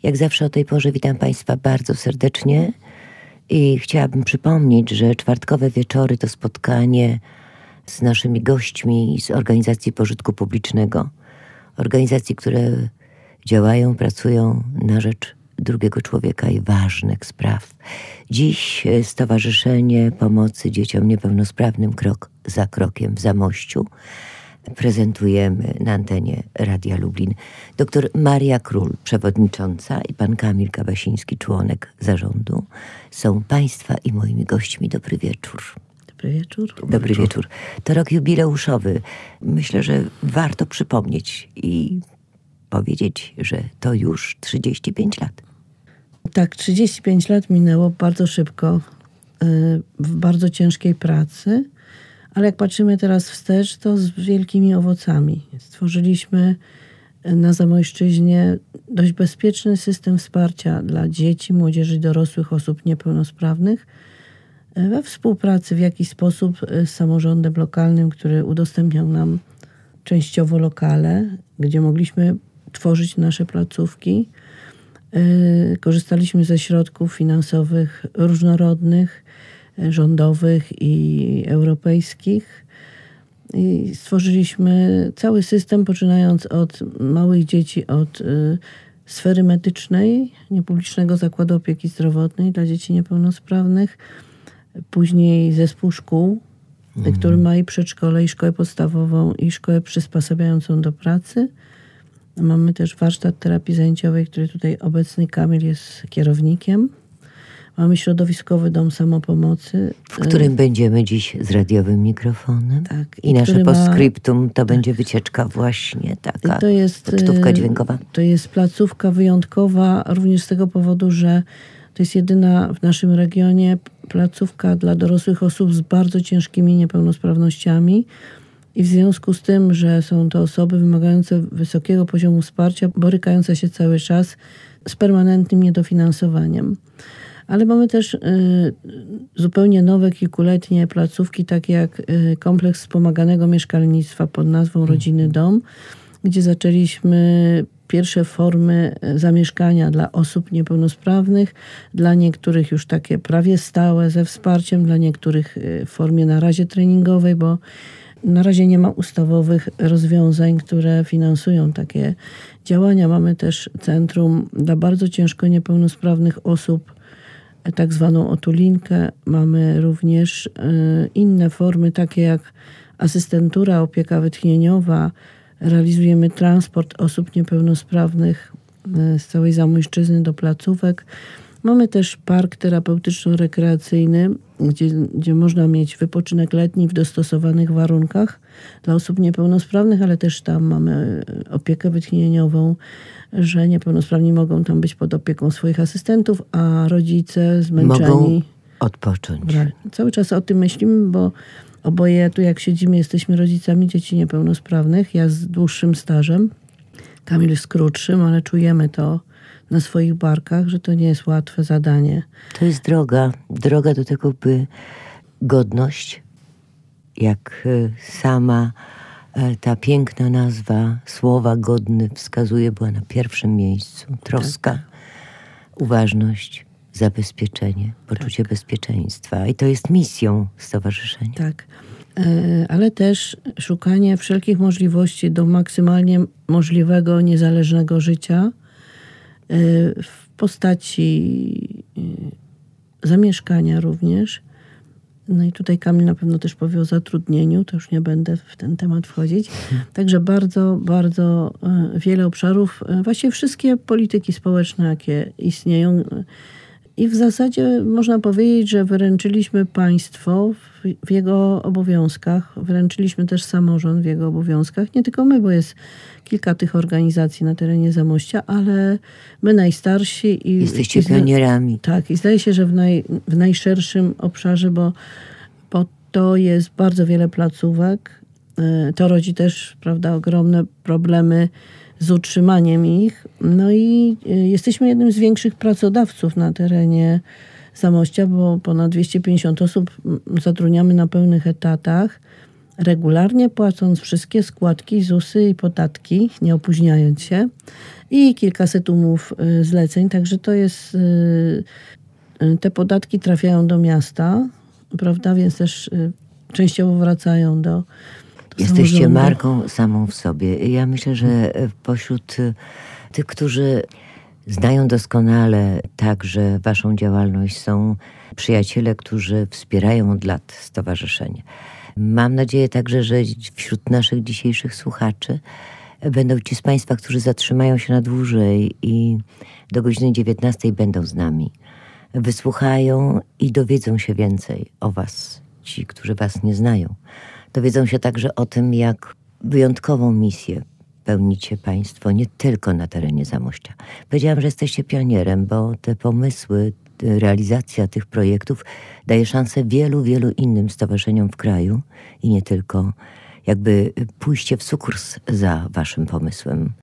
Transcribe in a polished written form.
Jak zawsze o tej porze witam Państwa bardzo serdecznie i chciałabym przypomnieć, że czwartkowe wieczory to spotkanie z naszymi gośćmi z organizacji pożytku publicznego. Organizacji, które działają, pracują na rzecz drugiego człowieka i ważnych spraw. Dziś Stowarzyszenie Pomocy Dzieciom Niepełnosprawnym Krok za Krokiem w Zamościu prezentujemy na antenie Radia Lublin. Dr Maria Król, przewodnicząca, i pan Kamil Kabasiński, członek zarządu, są Państwa i moimi gośćmi. Dobry wieczór. Dobry wieczór. Dobry wieczór. To rok jubileuszowy. Myślę, że warto przypomnieć i powiedzieć, że to już 35 lat. Tak, 35 lat minęło bardzo szybko, w bardzo ciężkiej pracy, ale jak patrzymy teraz wstecz, to z wielkimi owocami. Stworzyliśmy na Zamojszczyźnie dość bezpieczny system wsparcia dla dzieci, młodzieży i dorosłych osób niepełnosprawnych we współpracy w jakiś sposób z samorządem lokalnym, który udostępniał nam częściowo lokale, gdzie mogliśmy tworzyć nasze placówki. Korzystaliśmy ze środków finansowych różnorodnych, rządowych i europejskich. I stworzyliśmy cały system, poczynając od małych dzieci, od sfery medycznej, niepublicznego zakładu opieki zdrowotnej dla dzieci niepełnosprawnych, później zespół szkół, który ma i przedszkole, i szkołę podstawową, i szkołę przysposabiającą do pracy. Mamy też warsztat terapii zajęciowej, który tutaj obecny Kamil jest kierownikiem. Mamy środowiskowy dom samopomocy, w którym będziemy dziś z radiowym mikrofonem. Tak, i nasze postscriptum to będzie wycieczka właśnie taka, to jest pocztówka dźwiękowa. To jest placówka wyjątkowa również z tego powodu, że to jest jedyna w naszym regionie placówka dla dorosłych osób z bardzo ciężkimi niepełnosprawnościami. I w związku z tym, że są to osoby wymagające wysokiego poziomu wsparcia, borykające się cały czas z permanentnym niedofinansowaniem. Ale mamy też zupełnie nowe, kilkuletnie placówki, takie jak kompleks wspomaganego mieszkalnictwa pod nazwą Rodziny Dom, gdzie zaczęliśmy pierwsze formy zamieszkania dla osób niepełnosprawnych, dla niektórych już takie prawie stałe ze wsparciem, dla niektórych w formie na razie treningowej, bo na razie nie ma ustawowych rozwiązań, które finansują takie działania. Mamy też centrum dla bardzo ciężko niepełnosprawnych osób, tak zwaną otulinkę. Mamy również inne formy, takie jak asystentura, opieka wytchnieniowa. Realizujemy transport osób niepełnosprawnych z całej Zamojszczyzny do placówek. Mamy też park terapeutyczno-rekreacyjny, gdzie można mieć wypoczynek letni w dostosowanych warunkach dla osób niepełnosprawnych, ale też tam mamy opiekę wytchnieniową, że niepełnosprawni mogą tam być pod opieką swoich asystentów, a rodzice zmęczeni mogą odpocząć. Cały czas o tym myślimy, bo oboje tu jak siedzimy jesteśmy rodzicami dzieci niepełnosprawnych. Ja z dłuższym stażem, Kamil z krótszym, ale czujemy to na swoich barkach, że to nie jest łatwe zadanie. To jest droga do tego, by godność, jak sama ta piękna nazwa, słowa godny wskazuje, była na pierwszym miejscu. Troska, tak. Uważność, zabezpieczenie, poczucie bezpieczeństwa. I to jest misją stowarzyszenia. Tak, ale też szukanie wszelkich możliwości do maksymalnie możliwego, niezależnego życia w postaci zamieszkania również. No i tutaj Kamil na pewno też powie o zatrudnieniu, to już nie będę w ten temat wchodzić. Także bardzo, bardzo wiele obszarów, właściwie wszystkie polityki społeczne, jakie istnieją. I w zasadzie można powiedzieć, że wyręczyliśmy państwo w jego obowiązkach, wyręczyliśmy też samorząd w jego obowiązkach. Nie tylko my, bo jest kilka tych organizacji na terenie Zamościa, ale my najstarsi. Jesteście pionierami. Tak, i zdaje się, że w najszerszym obszarze, bo to jest bardzo wiele placówek. To rodzi też, prawda, ogromne problemy z utrzymaniem ich. No i jesteśmy jednym z większych pracodawców na terenie Zamościa, bo ponad 250 osób zatrudniamy na pełnych etatach. regularnie, płacąc wszystkie składki, ZUS-y i podatki, nie opóźniając się, i kilkaset umów zleceń. Także to jest, te podatki trafiają do miasta, prawda, więc też częściowo wracają do Jesteście samorządu. marką samą w sobie. Ja myślę, że pośród tych, którzy znają doskonale także waszą działalność, są przyjaciele, którzy wspierają od lat stowarzyszenie. Mam nadzieję także, że wśród naszych dzisiejszych słuchaczy będą ci z państwa, którzy zatrzymają się na dłużej i do godziny 19 będą z nami. Wysłuchają i dowiedzą się więcej o was, ci, którzy was nie znają. Dowiedzą się także o tym, jak wyjątkową misję pełnicie państwo, nie tylko na terenie Zamościa. Powiedziałam, że jesteście pionierem, bo te pomysły, realizacja tych projektów daje szansę wielu, wielu innym stowarzyszeniom w kraju i nie tylko, jakby pójście w sukurs za waszym pomysłem.